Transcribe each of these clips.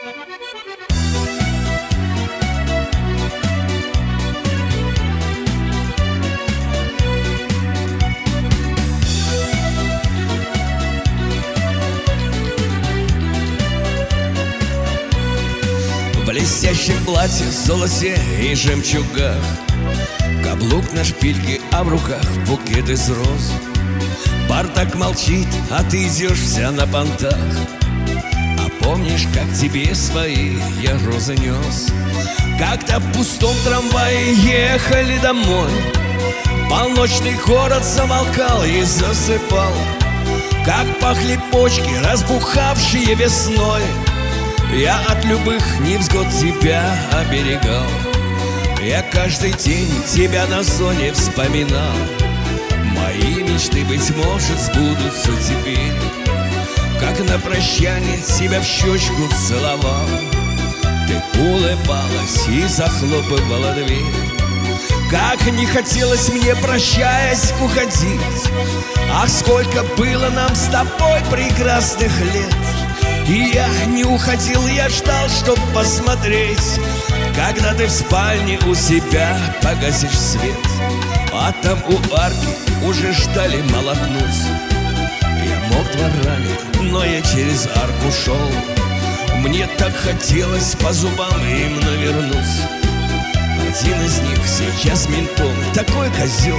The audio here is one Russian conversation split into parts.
В блестящем платье, золоте и жемчугах, каблук на шпильке, а в руках букет из роз. Бардак молчит, а ты идешь вся на понтах. А помнишь, как тебе свои я розы нес? Как-то в пустом трамвае ехали домой. Полночный город замолкал и засыпал. Как пахли почки, разбухавшие весной. Я от любых невзгод тебя оберегал. Я каждый день тебя на зоне вспоминал. Мои мечты, быть может, сбудутся теперь. Как на прощание тебя в щечку целовал. Ты улыбалась и захлопывала дверь. Как не хотелось мне, прощаясь, уходить. Ах, сколько было нам с тобой прекрасных лет. И я не уходил, я ждал, чтоб посмотреть, когда ты в спальне у себя погасишь свет. А там у арки уже ждали молотнуть. Я мог дворами, но я через арку шел. Мне так хотелось по зубам им навернуть. Один из них сейчас ментом, такой козел.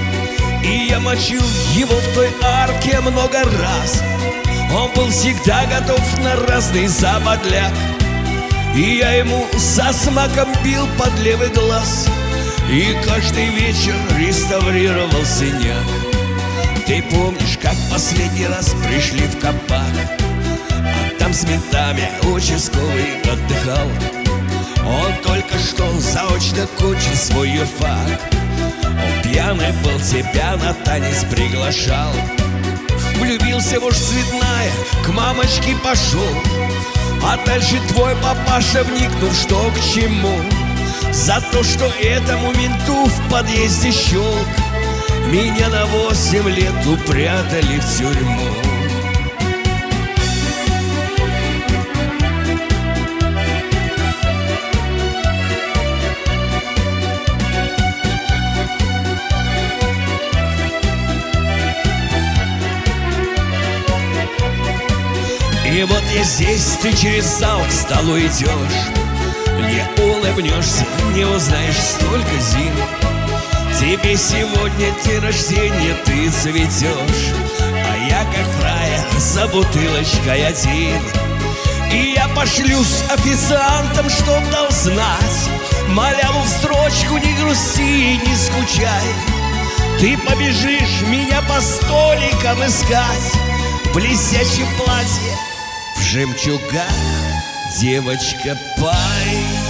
И я мочил его в той арке много раз. Он был всегда готов на разный западляк. И я ему со смаком бил под левый глаз. И каждый вечер реставрировал синяк. Ты помнишь, как последний раз пришли в кабак? А там с ментами участковый отдыхал. Он только что заочно кончил свой юрфак. Он пьяный был, тебя на танец приглашал. Влюбился в уж цветная, к мамочке пошел. А дальше твой папаша, вникнув, что к чему, за то, что этому менту в подъезде щелк, меня на 8 лет упрятали в тюрьму. И вот я здесь, ты через зал к столу идешь. Не улыбнешься, не узнаешь столько зим. Тебе сегодня день рождения, ты цветешь. А я как фраер за бутылочкой один. И я пошлюсь официантом, чтоб дал знать, маляву в строчку, не грусти, не скучай. Ты побежишь меня по столикам искать. В блестящем платье, в жемчугах, девочка, пай.